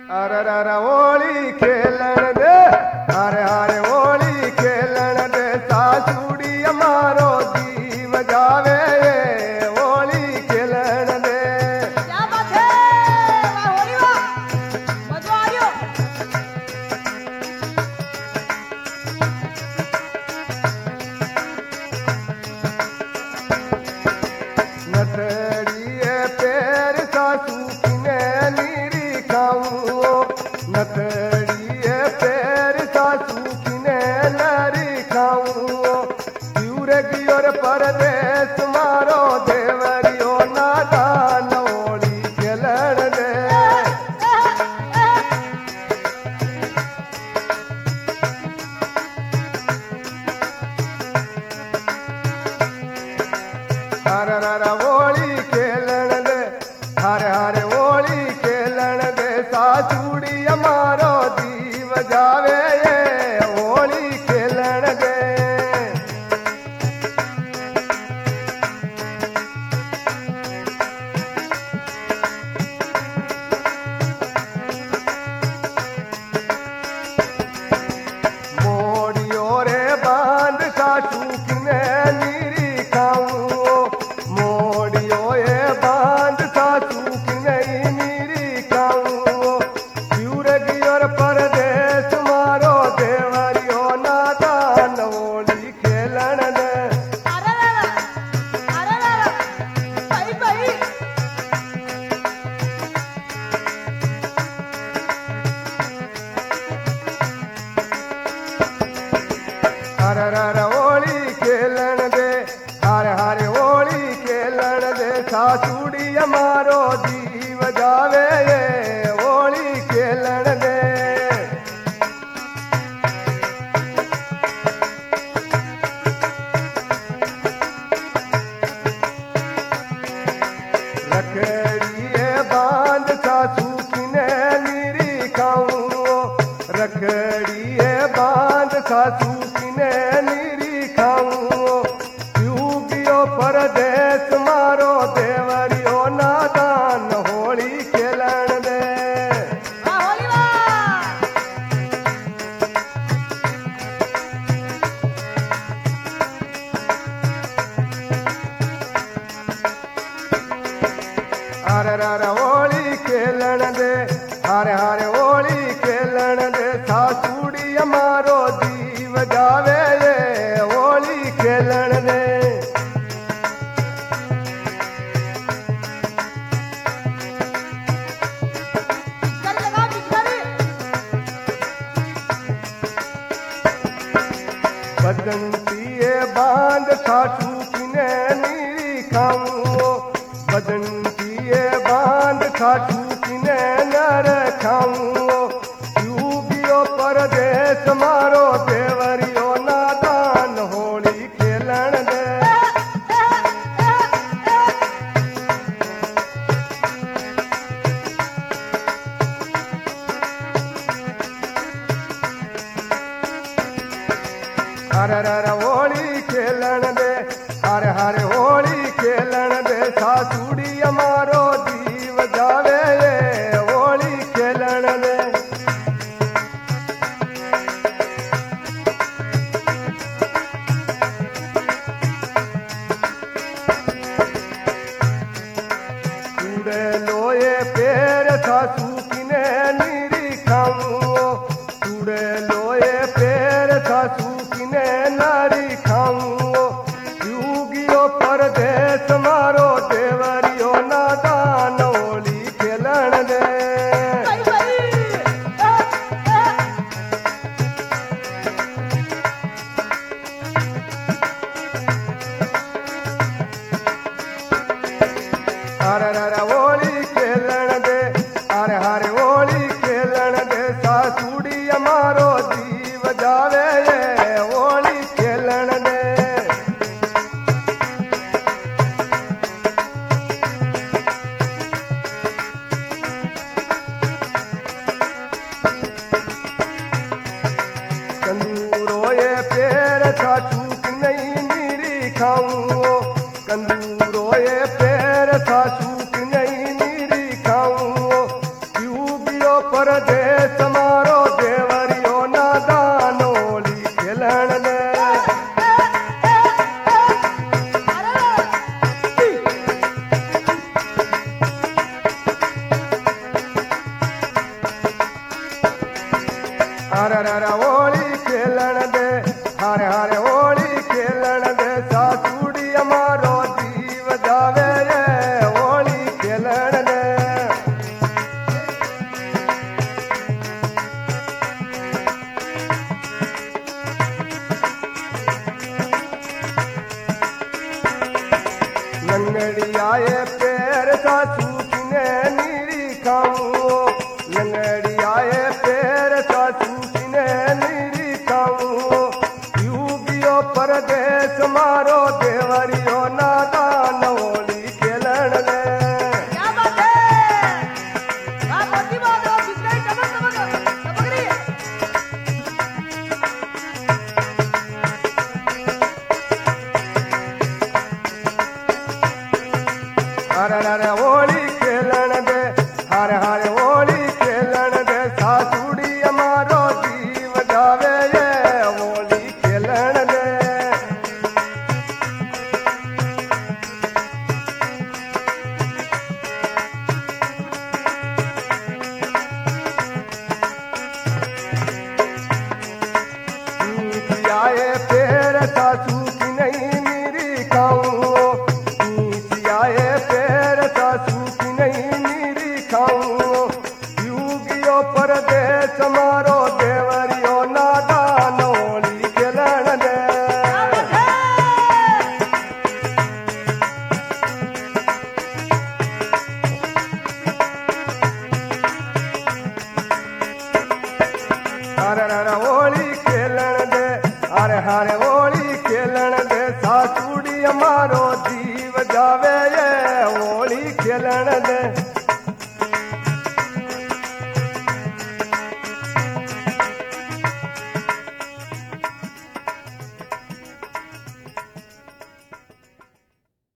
अरे अरे होली खेलन दे, अरे अरे होली खेलन दे, सासुड़ी हमारो जीव जावे, होली खेलन दे। क्या बात है, वाह होली वाह, मजा आ रही हो। नथड़िए पैर सासू किने नीरी खाऊं, नथड़िए पैर सासू किने नारी खाऊं, क्यूरे की ओर परदेश मारो देवरियो नादान होली खेलन दे। हरे हरे होली खेलन दे, हरे हरे होली खेलन दे, सासुड़ी हमारो जीव जावे, होली खेलन दे। मोड़ियो रे बांध सासू किने नीरी खाऊं, मोड़ियो ये बांध सासू किने नीरी खाऊं, क्यूर गियर परदेश मारो देवरियो नादान होली खेलन दे। अरे भाई भाई, हरे हरे होली खेलन दे, हरे हरे होली खेलन दे, सासुड़ी हमारो जीव जावे, होली खेलन दे। रखड़िए बांध सासू किने नीरी खाऊं, रखड़िए बांध सासू किने नीरी खाऊं, क्यूगियो परदेश मारो देवरियो नादान होली खेलन दे। वाह होली वाह। हरे हरे होली खेलन दे, हरे हरे होली खेलन दे, सासुड़ी हमारो जीव जावे, होली खेलन दे। पिचकारी लगाओ पिचकारी। बदंतिए बांध सासू किने नीरी खाऊं, बदंतिए बांध सासू किने नर खाऊं, क्यूगियो परदेश मारो देवरियो नादान होली खेलन दे। हरे हरे होली खेलन दे, हरे हरे होली खेलन दे, सासुड़ी हमारो जीव जावे, होली खेलन दे। कूड़े लोए पैर सासू किने नीरी खाऊं, कूड़े लोए पैर सासू किने नारी खाऊं, क्यूगियो परदेश मारो देवरियो नादान होली खेलन दे। भाई भाई, हरे हरे होली खेलन दे, हरे हरे होली खेलन दे, सासुड़ी हमारो जीव जावे, होली खेलन दे। परदेस मारो देवरियो नादान होली खेलण दे हरे हरे होली खेलण दे हरे हरे होली खेलण दे सासुड़ी मारो जीव जावे ये होली खेलण दे लंगड़ी आए पैर सासू किने नीरी खाऊं लंगड़ी आए पैर सासू किने नीरी खाऊं युगियो परदेस मारो देवरियो नादान होली खेलण दे क्या बात है वाह मोटी बात है बिगड़ी चमक चमक रही है हरे हरे होली खेलण दे हरे हरे होली खेलण दे सासुड़ी मारो जीव जावे ये होली खेलण दे नीति आए पैर सासू की नहीं नीरी खाऊं नीति आए पैर सासू की नहीं नीरी खाऊं युगियो परदेस मारो देवरियो नादान होली खेलण दे हरे हरे होली खेलण दे हरे हरे होली खेलण दे सासुड़ी मारो जीव जावे ये होली खेलण दे